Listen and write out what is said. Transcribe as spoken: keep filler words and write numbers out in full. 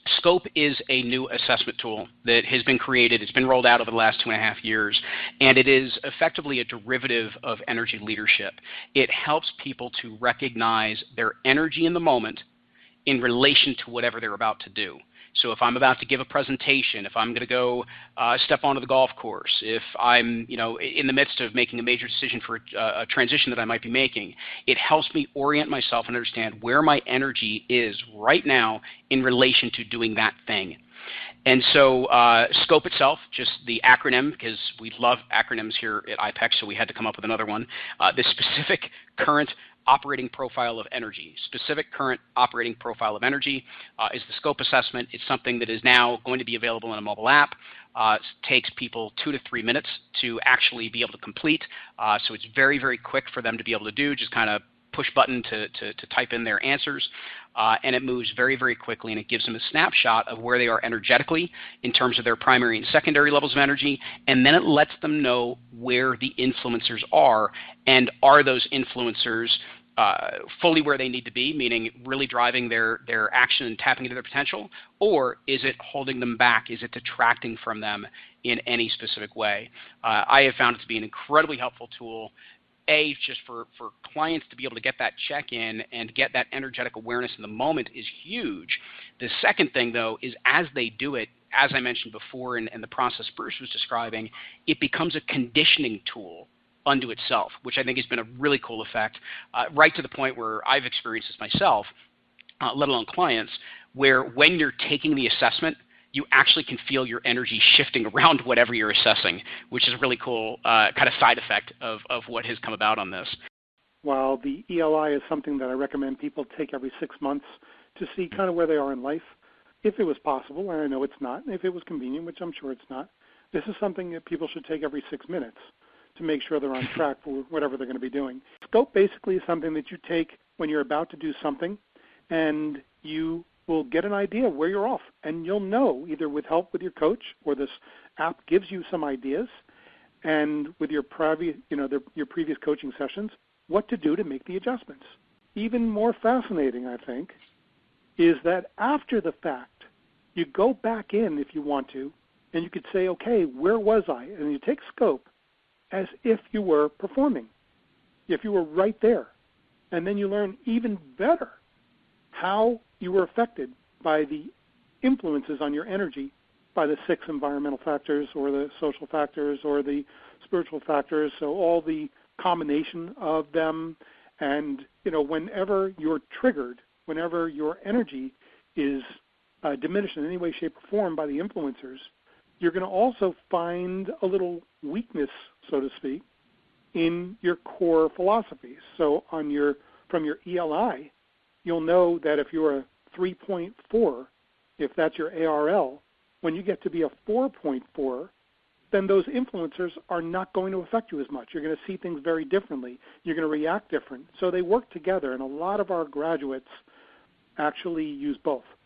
Scope is a new assessment tool that has been created. It's been rolled out over the last two and a half years, and it is effectively a derivative of energy leadership. It helps people to recognize their energy in the moment in relation to whatever they're about to do. So if I'm about to give a presentation, if I'm going to go uh, step onto the golf course, if I'm you know, in the midst of making a major decision for a, a transition that I might be making, it helps me orient myself and understand where my energy is right now in relation to doing that thing. And so uh, SCOPE itself, just the acronym, because we love acronyms here at I PEX, so we had to come up with another one, uh, the specific current operating profile of energy. Specific current operating profile of energy uh, is the SCOPE assessment. It's something that is now going to be available in a mobile app. Uh, it takes people two to three minutes to actually be able to complete. Uh, so it's very, very quick for them to be able to do, just kind of push button to, to, to type in their answers, uh, and it moves very, very quickly, and it gives them a snapshot of where they are energetically in terms of their primary and secondary levels of energy, and then it lets them know where the influencers are, and are those influencers uh, fully where they need to be, meaning really driving their, their action and tapping into their potential, or is it holding them back? Is it detracting from them in any specific way? Uh, I have found it to be an incredibly helpful tool. A, just for, for clients to be able to get that check-in and get that energetic awareness in the moment is huge. The second thing, though, is as they do it, as I mentioned before in, in the process Bruce was describing, it becomes a conditioning tool unto itself, which I think has been a really cool effect, uh, right to the point where I've experienced this myself, uh, let alone clients, where when you're taking the assessment, you actually can feel your energy shifting around whatever you're assessing, which is a really cool uh, kind of side effect of, of what has come about on this. While the E L I is something that I recommend people take every six months to see kind of where they are in life, if it was possible, and I know it's not, if it was convenient, which I'm sure it's not, this is something that people should take every six minutes to make sure they're on track for whatever they're going to be doing. Scope basically is something that you take when you're about to do something, and you will get an idea of where you're off, and you'll know either with help with your coach or this app gives you some ideas, and with your previous, you know, the, your previous coaching sessions, what to do to make the adjustments. Even more fascinating, I think, is that after the fact, you go back in if you want to, and you could say, okay, where was I? And you take SCOPE as if you were performing, if you were right there, and then you learn even better how you were affected by the influences on your energy by the six environmental factors or the social factors or the spiritual factors, so all the combination of them. And, you know, whenever you're triggered, whenever your energy is uh, diminished in any way, shape, or form by the influencers, you're going to also find a little weakness, so to speak, in your core philosophies. So on your from your E L I, you'll know that if you're a three point four, if that's your A R L, when you get to be a four point four, then those influencers are not going to affect you as much. You're going to see things very differently. You're going to react different. So they work together, and a lot of our graduates actually use both.